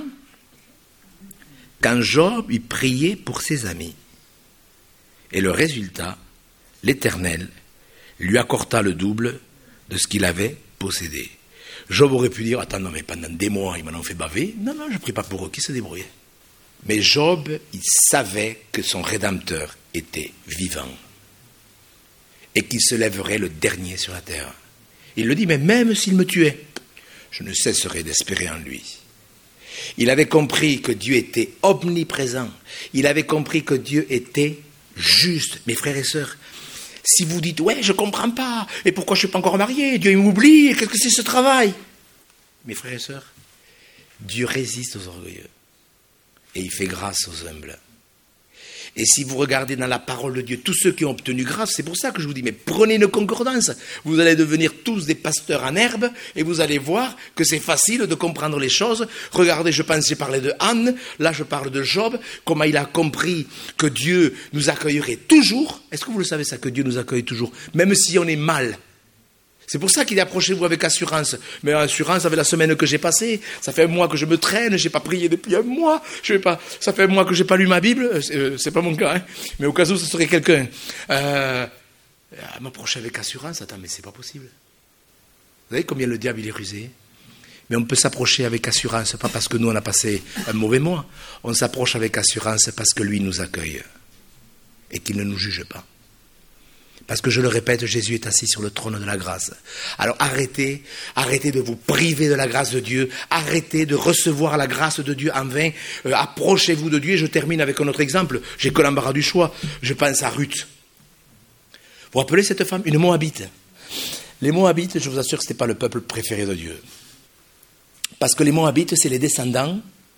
Job y priait pour ses amis. Et le résultat, l'Éternel lui accorda le double de ce qu'il avait possédé. Job aurait pu dire, attends, non, mais pendant des mois, ils m'en ont fait baver. Non, je ne prie pas pour eux, qui se débrouillent. Mais Job, il savait que son Rédempteur était vivant et qu'il se lèverait le dernier sur la terre. Il le dit, mais même s'il me tuait, je ne cesserai d'espérer en lui. Il avait compris que Dieu était omniprésent. Il avait compris que Dieu était juste. Mes frères et sœurs, si vous dites, ouais, je ne comprends pas, et pourquoi je ne suis pas encore marié, Dieu il m'oublie, qu'est-ce que c'est ce travail? Mes frères et sœurs, Dieu résiste aux orgueilleux et il fait grâce aux humbles. Et si vous regardez dans la parole de Dieu, tous ceux qui ont obtenu grâce, c'est pour ça que je vous dis, mais prenez une concordance. Vous allez devenir tous des pasteurs en herbe et vous allez voir que c'est facile de comprendre les choses. Regardez, je pensais parler de Anne, là je parle de Job, comment il a compris que Dieu nous accueillerait toujours. Est-ce que vous le savez ça, que Dieu nous accueille toujours, même si on est mal? C'est pour ça qu'il est approchez-vous avec assurance. Mais assurance avec la semaine que j'ai passée. Ça fait un mois que je me traîne, je n'ai pas prié depuis un mois. Ça fait un mois que je n'ai pas lu ma Bible. C'est pas mon cas, hein. Mais au cas où ce serait quelqu'un. M'approcher avec assurance, attends, mais c'est pas possible. Vous savez combien le diable il est rusé? Mais on peut s'approcher avec assurance, pas parce que nous on a passé un mauvais mois. On s'approche avec assurance parce que lui nous accueille. Et qu'il ne nous juge pas. Parce que je le répète, Jésus est assis sur le trône de la grâce. Alors arrêtez de vous priver de la grâce de Dieu, arrêtez de recevoir la grâce de Dieu en vain, approchez-vous de Dieu. Et je termine avec un autre exemple, j'ai que l'embarras du choix, je pense à Ruth. Vous vous rappelez cette femme, une Moabite? Les Moabites, je vous assure que ce n'était pas le peuple préféré de Dieu. Parce que les Moabites, c'est les descendants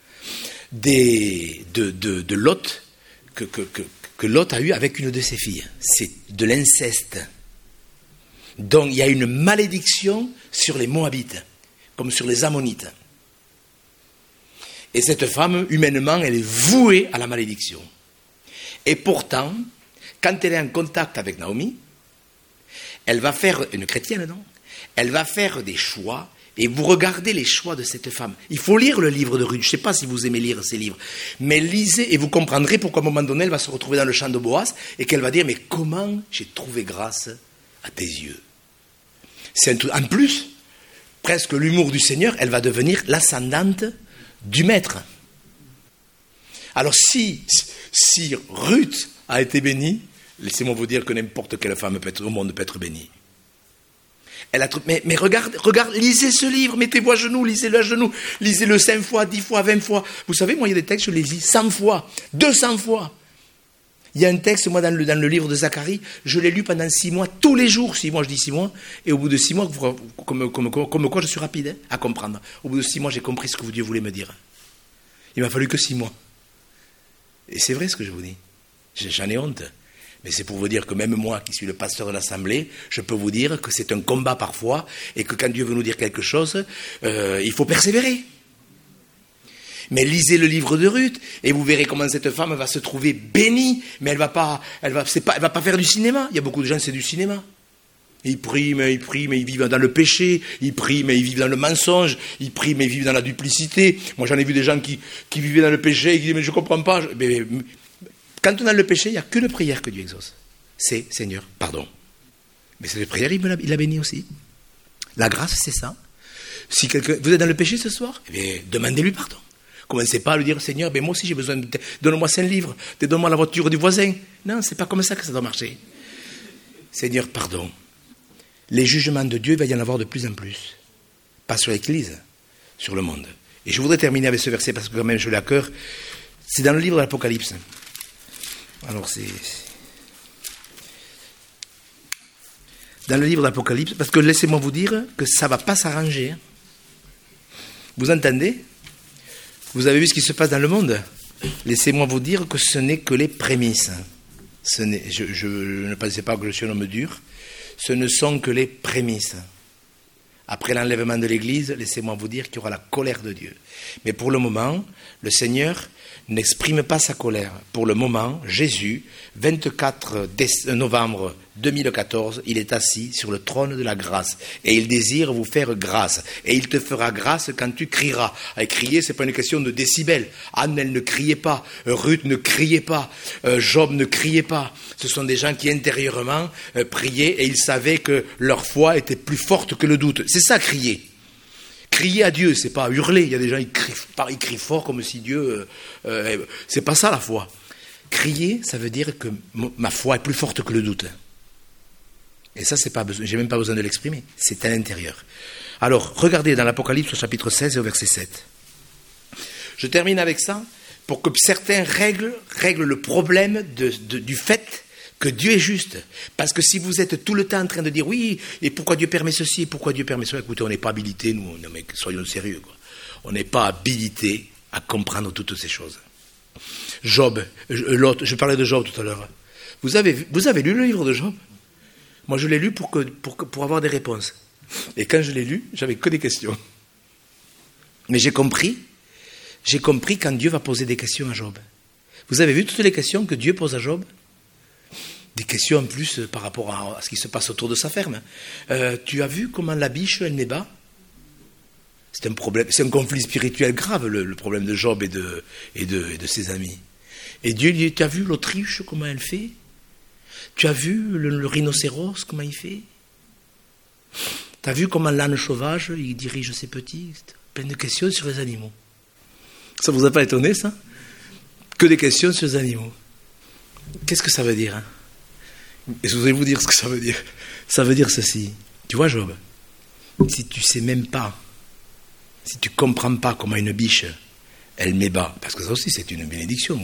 de Lot, que Lot a eu avec une de ses filles. C'est de l'inceste. Donc il y a une malédiction sur les Moabites, comme sur les Ammonites. Et cette femme, humainement, elle est vouée à la malédiction. Et pourtant, quand elle est en contact avec Naomi, elle va faire, une chrétienne, non? Elle va faire des choix. Et vous regardez les choix de cette femme. Il faut lire le livre de Ruth. Je ne sais pas si vous aimez lire ces livres. Mais lisez et vous comprendrez pourquoi à un moment donné, elle va se retrouver dans le champ de Boaz et qu'elle va dire, mais comment j'ai trouvé grâce à tes yeux? En plus, presque l'humour du Seigneur, elle va devenir l'ascendante du maître. Alors si Ruth a été bénie, laissez-moi vous dire que n'importe quelle femme au monde peut être bénie. Mais regarde, lisez ce livre, mettez-vous à genoux, lisez-le à genoux, lisez-le 5 fois, 10 fois, 20 fois. Vous savez, moi, il y a des textes, je les lis 100 fois, 200 fois. Il y a un texte, moi, dans le livre de Zacharie, je l'ai lu pendant 6 mois, tous les jours, 6 mois, je dis 6 mois, et au bout de 6 mois, comme quoi je suis rapide à comprendre. Au bout de 6 mois, j'ai compris ce que Dieu voulait me dire. Il m'a fallu que 6 mois. Et c'est vrai ce que je vous dis. J'en ai honte. Mais c'est pour vous dire que même moi, qui suis le pasteur de l'Assemblée, je peux vous dire que c'est un combat parfois, et que quand Dieu veut nous dire quelque chose, il faut persévérer. Mais lisez le livre de Ruth, et vous verrez comment cette femme va se trouver bénie, mais elle va pas faire du cinéma. Il y a beaucoup de gens, c'est du cinéma. Ils prient, mais ils vivent dans le péché. Ils prient, mais ils vivent dans le mensonge. Ils prient, mais ils vivent dans la duplicité. Moi, j'en ai vu des gens qui vivaient dans le péché et qui disent, mais je comprends pas. Quand on a le péché, il n'y a qu'une prière que Dieu exauce. C'est Seigneur, pardon. Mais cette prière, il l'a béni aussi. La grâce, c'est ça. Si vous êtes dans le péché ce soir, eh bien, demandez-lui pardon. Commencez pas à lui dire, Seigneur, moi aussi j'ai besoin de... Donne-moi 5 livres, donne-moi la voiture du voisin. Non, c'est pas comme ça que ça doit marcher. Seigneur, pardon. Les jugements de Dieu, il va y en avoir de plus en plus. Pas sur l'Église, sur le monde. Et je voudrais terminer avec ce verset parce que quand même je l'ai à cœur. C'est dans le livre de l'Apocalypse. Alors c'est dans le livre d'Apocalypse, parce que laissez-moi vous dire que ça ne va pas s'arranger. Vous entendez? Vous avez vu ce qui se passe dans le monde? Laissez-moi vous dire que ce n'est que les prémices. Je ne pensais pas que je suis un homme dur. Ce ne sont que les prémices. Après l'enlèvement de l'Église, laissez-moi vous dire qu'il y aura la colère de Dieu. Mais pour le moment, le Seigneur n'exprime pas sa colère. Pour le moment, Jésus, 24 novembre 2014, il est assis sur le trône de la grâce. Et il désire vous faire grâce. Et il te fera grâce quand tu crieras. Et crier, ce n'est pas une question de décibels. Anne, elle ne criait pas. Ruth ne criait pas. Job ne criait pas. Ce sont des gens qui intérieurement priaient et ils savaient que leur foi était plus forte que le doute. C'est ça, crier. Crier à Dieu, c'est pas hurler. Il y a des gens ils crient fort comme si Dieu... c'est pas ça la foi. Crier, ça veut dire que ma foi est plus forte que le doute. Et ça, j'ai même pas besoin de l'exprimer. C'est à l'intérieur. Alors, regardez dans l'Apocalypse au chapitre 16 et au verset 7. Je termine avec ça pour que certains règlent le problème du fait que Dieu est juste. Parce que si vous êtes tout le temps en train de dire oui, et pourquoi Dieu permet ceci, et pourquoi Dieu permet cela, écoutez, on n'est pas habilité, nous, soyons sérieux, quoi. On n'est pas habilité à comprendre toutes ces choses. Job, je parlais de Job tout à l'heure. Vous avez lu le livre de Job? Moi, je l'ai lu pour avoir des réponses. Et quand je l'ai lu, j'avais que des questions. Mais j'ai compris quand Dieu va poser des questions à Job. Vous avez vu toutes les questions que Dieu pose à Job? Des questions en plus par rapport à ce qui se passe autour de sa ferme. Tu as vu comment la biche, elle m'ébat? C'est un problème, c'est un conflit spirituel grave, le problème de Job et de ses amis. Et Dieu lui dit, tu as vu l'autruche, comment elle fait? Tu as vu le rhinocéros, comment il fait? Tu as vu comment l'âne sauvage, il dirige ses petits? Plein de questions sur les animaux. Ça ne vous a pas étonné, ça? Que des questions sur les animaux. Qu'est-ce que ça veut dire, hein? Et je voudrais vous dire ce que ça veut dire. Ça veut dire ceci. Tu vois, Job, si tu sais même pas, si tu comprends pas comment une biche, elle m'ébat, parce que ça aussi c'est une bénédiction,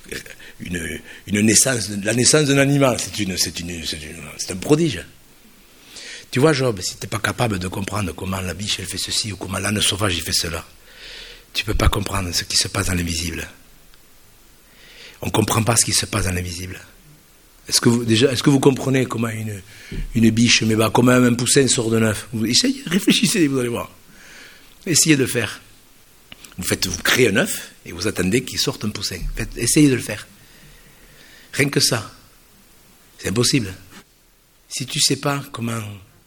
une naissance, la naissance d'un animal, c'est un prodige. Tu vois, Job, si tu n'es pas capable de comprendre comment la biche elle fait ceci ou comment l'âne sauvage il fait cela, tu ne peux pas comprendre ce qui se passe dans l'invisible. On ne comprend pas ce qui se passe dans l'invisible. Est-ce que vous comprenez comment une biche m'ébat, comment un poussin sort de neuf? Essayez, réfléchissez, vous allez voir. Essayez de le faire. Vous créez un œuf et vous attendez qu'il sorte un poussin. Essayez de le faire. Rien que ça. C'est impossible. Si tu ne sais pas comment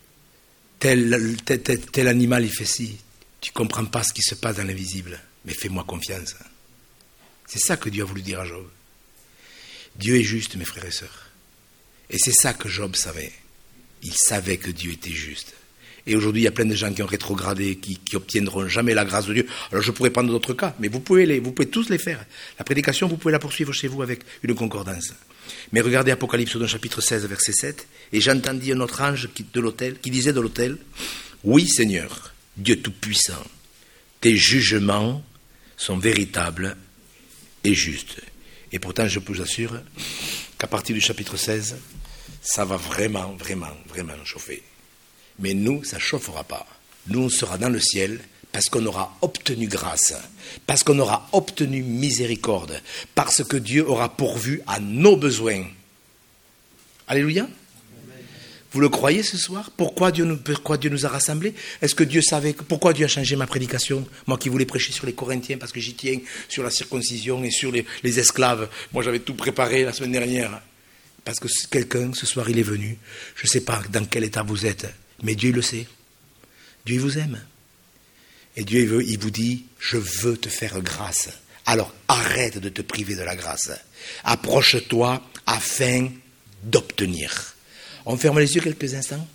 tel animal il fait ci, tu ne comprends pas ce qui se passe dans l'invisible. Mais fais-moi confiance. C'est ça que Dieu a voulu dire à Job. Dieu est juste, mes frères et sœurs. Et c'est ça que Job savait. Il savait que Dieu était juste. Et aujourd'hui, il y a plein de gens qui ont rétrogradé, qui obtiendront jamais la grâce de Dieu. Alors je pourrais prendre d'autres cas, mais vous pouvez tous les faire. La prédication, vous pouvez la poursuivre chez vous avec une concordance. Mais regardez Apocalypse dans le chapitre 16, verset 7. Et j'entendis un autre ange qui disait de l'autel, « Oui, Seigneur, Dieu Tout-Puissant, tes jugements sont véritables et justes. » Et pourtant, je vous assure qu'à partir du chapitre 16, ça va vraiment, vraiment, vraiment chauffer. Mais nous, ça ne chauffera pas. Nous, on sera dans le ciel parce qu'on aura obtenu grâce, parce qu'on aura obtenu miséricorde, parce que Dieu aura pourvu à nos besoins. Alléluia. Vous le croyez ce soir? Pourquoi Dieu nous a rassemblés? Est-ce que Dieu savait? Pourquoi Dieu a changé ma prédication? Moi qui voulais prêcher sur les Corinthiens, parce que j'y tiens, sur la circoncision et sur les esclaves. Moi j'avais tout préparé la semaine dernière. Parce que quelqu'un, ce soir, il est venu. Je ne sais pas dans quel état vous êtes, mais Dieu le sait. Dieu il vous aime. Et Dieu il vous dit, je veux te faire grâce. Alors arrête de te priver de la grâce. Approche-toi afin d'obtenir. On ferme les yeux quelques instants.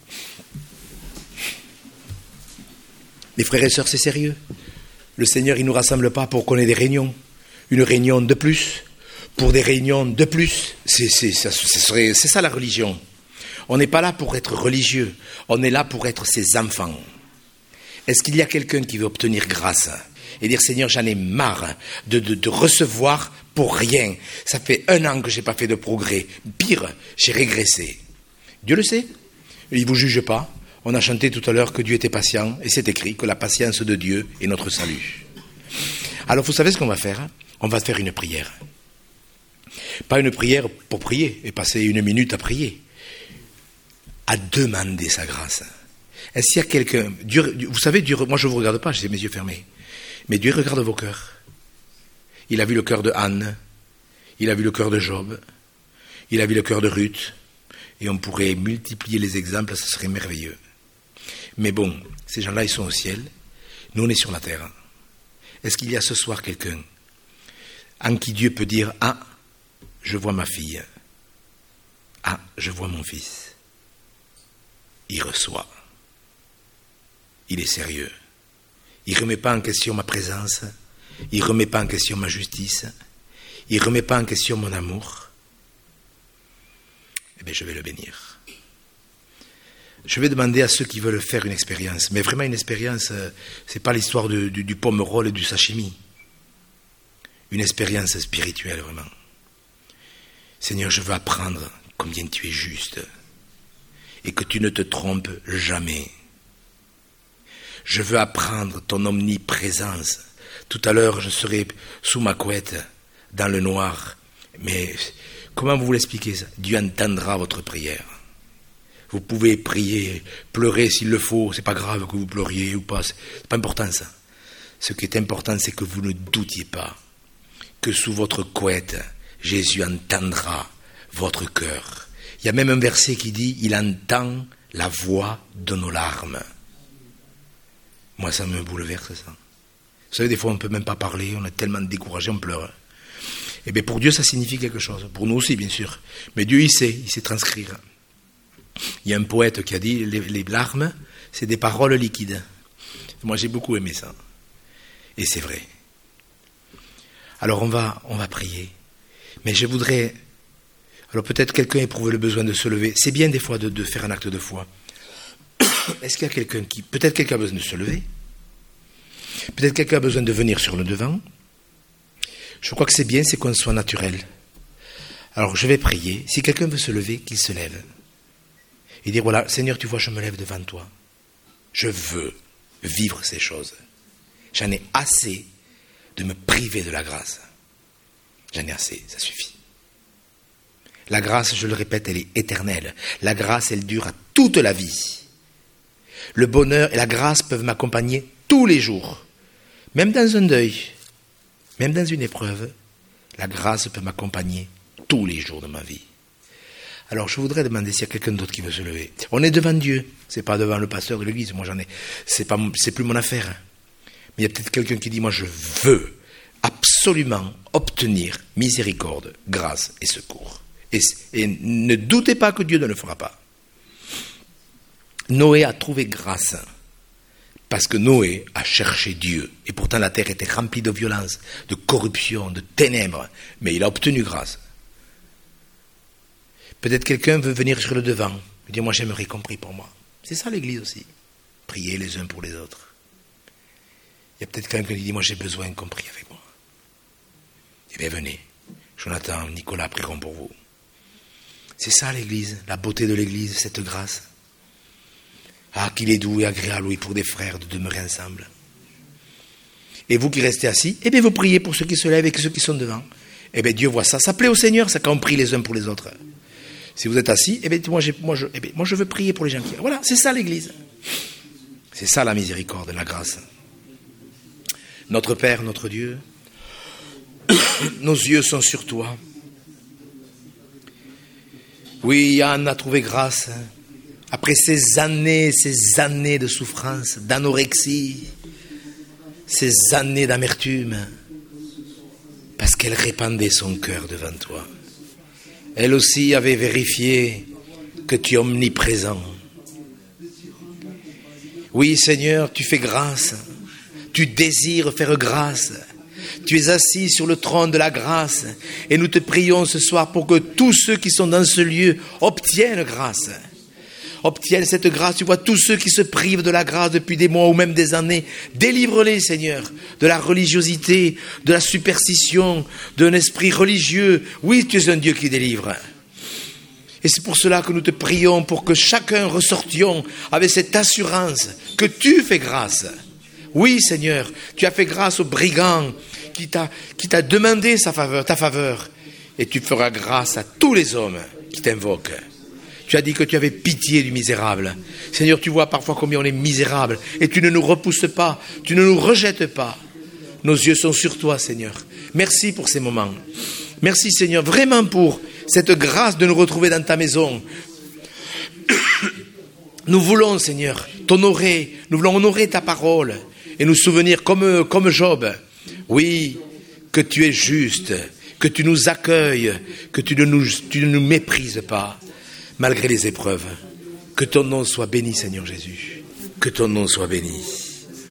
Mes frères et sœurs, c'est sérieux. Le Seigneur, il ne nous rassemble pas pour qu'on ait des réunions. Une réunion de plus. Pour des réunions de plus. C'est ça la religion. On n'est pas là pour être religieux. On est là pour être ses enfants. Est-ce qu'il y a quelqu'un qui veut obtenir grâce et dire, Seigneur, j'en ai marre de recevoir pour rien. Ça fait 1 an que je n'ai pas fait de progrès. Pire, j'ai régressé. Dieu le sait. Il ne vous juge pas. On a chanté tout à l'heure que Dieu était patient. Et c'est écrit que la patience de Dieu est notre salut. Alors vous savez ce qu'on va faire? On va faire une prière. Pas une prière pour prier et passer 1 minute à prier. À demander sa grâce. Est-ce qu'il y a quelqu'un... vous savez, Dieu, moi je ne vous regarde pas, j'ai mes yeux fermés. Mais Dieu regarde vos cœurs. Il a vu le cœur de Anne. Il a vu le cœur de Job. Il a vu le cœur de Ruth. Et on pourrait multiplier les exemples, ce serait merveilleux. Mais bon, ces gens-là, ils sont au ciel. Nous, on est sur la terre. Est-ce qu'il y a ce soir quelqu'un en qui Dieu peut dire, ah, je vois ma fille. Ah, je vois mon fils. Il reçoit. Il est sérieux. Il ne remet pas en question ma présence. Il ne remet pas en question ma justice. Il ne remet pas en question mon amour. Eh bien, je vais le bénir. Je vais demander à ceux qui veulent faire une expérience. Mais vraiment une expérience, ce n'est pas l'histoire du pomme-roll et du sashimi. Une expérience spirituelle, vraiment. Seigneur, je veux apprendre combien tu es juste et que tu ne te trompes jamais. Je veux apprendre ton omniprésence. Tout à l'heure, je serai sous ma couette, dans le noir. Mais comment vous l'expliquez ça? Dieu entendra votre prière. Vous pouvez prier, pleurer s'il le faut. C'est pas grave que vous pleuriez ou pas. C'est pas important ça. Ce qui est important, c'est que vous ne doutiez pas que sous votre couette, Jésus entendra votre cœur. Il y a même un verset qui dit, il entend la voix de nos larmes. Moi, ça me bouleverse, ça. Vous savez, des fois, on ne peut même pas parler, on est tellement découragé, on pleure. Eh bien, pour Dieu, ça signifie quelque chose. Pour nous aussi, bien sûr. Mais Dieu, il sait transcrire. Il y a un poète qui a dit, les larmes, c'est des paroles liquides. Moi, j'ai beaucoup aimé ça. Et c'est vrai. Alors, on va prier. Mais je voudrais... Alors, peut-être quelqu'un éprouve le besoin de se lever. C'est bien, des fois, de faire un acte de foi. Est-ce qu'il y a quelqu'un qui... Peut-être quelqu'un a besoin de se lever. Peut-être quelqu'un a besoin de venir sur le devant. Je crois que c'est bien, c'est qu'on soit naturel. Alors, je vais prier. Si quelqu'un veut se lever, qu'il se lève. Et dire, voilà, Seigneur, tu vois, je me lève devant toi. Je veux vivre ces choses. J'en ai assez de me priver de la grâce. J'en ai assez, ça suffit. La grâce, je le répète, elle est éternelle. La grâce, elle dure à toute la vie. Le bonheur et la grâce peuvent m'accompagner tous les jours. Même dans un deuil, même dans une épreuve, la grâce peut m'accompagner tous les jours de ma vie. Alors, je voudrais demander s'il y a quelqu'un d'autre qui veut se lever. On est devant Dieu. C'est pas devant le pasteur de l'église. Moi, c'est plus mon affaire. Mais il y a peut-être quelqu'un qui dit, moi, je veux absolument obtenir miséricorde, grâce et secours. Et ne doutez pas que Dieu ne le fera pas. Noé a trouvé grâce parce que Noé a cherché Dieu. Et pourtant, la terre était remplie de violence, de corruption, de ténèbres. Mais il a obtenu grâce. Peut-être quelqu'un veut venir sur le devant et dire, moi j'aimerais qu'on prie pour moi. C'est ça l'église aussi. Prier les uns pour les autres. Il y a peut-être quelqu'un qui dit, moi j'ai besoin qu'on prie avec moi. Eh bien venez. Jonathan, Nicolas prieront pour vous. C'est ça l'église, la beauté de l'église, cette grâce. Ah, qu'il est doux et agréable, oui, pour des frères de demeurer ensemble. Et vous qui restez assis, eh bien vous priez pour ceux qui se lèvent et ceux qui sont devant. Eh bien Dieu voit ça. Ça plaît au Seigneur, ça quand on prie les uns pour les autres. Si vous êtes assis, eh bien, moi je veux prier pour les gens qui... Voilà, c'est ça l'église. C'est ça la miséricorde, la grâce. Notre Père, notre Dieu, nos yeux sont sur toi. Oui, Yann a trouvé grâce. Après ces années de souffrance, d'anorexie, ces années d'amertume, parce qu'elle répandait son cœur devant toi. Elle aussi avait vérifié que tu es omniprésent. Oui, Seigneur, tu fais grâce. Tu désires faire grâce. Tu es assis sur le trône de la grâce. Et nous te prions ce soir pour que tous ceux qui sont dans ce lieu obtiennent grâce. Obtiennent cette grâce. Tu vois, tous ceux qui se privent de la grâce depuis des mois ou même des années, délivre-les, Seigneur, de la religiosité, de la superstition, d'un esprit religieux. Oui, tu es un Dieu qui délivre. Et c'est pour cela que nous te prions pour que chacun ressortions avec cette assurance que tu fais grâce. Oui, Seigneur, tu as fait grâce au brigand qui t'a demandé ta faveur. Et tu feras grâce à tous les hommes qui t'invoquent. Tu as dit que tu avais pitié du misérable. Seigneur, tu vois parfois combien on est misérable. Et tu ne nous repousses pas, tu ne nous rejettes pas. Nos yeux sont sur toi, Seigneur. Merci pour ces moments. Merci, Seigneur, vraiment pour cette grâce de nous retrouver dans ta maison. Nous voulons, Seigneur, t'honorer. Nous voulons honorer ta parole et nous souvenir comme Job. Oui, que tu es juste, que tu nous accueilles, que tu ne nous méprises pas. Malgré les épreuves, que ton nom soit béni, Seigneur Jésus. Que ton nom soit béni.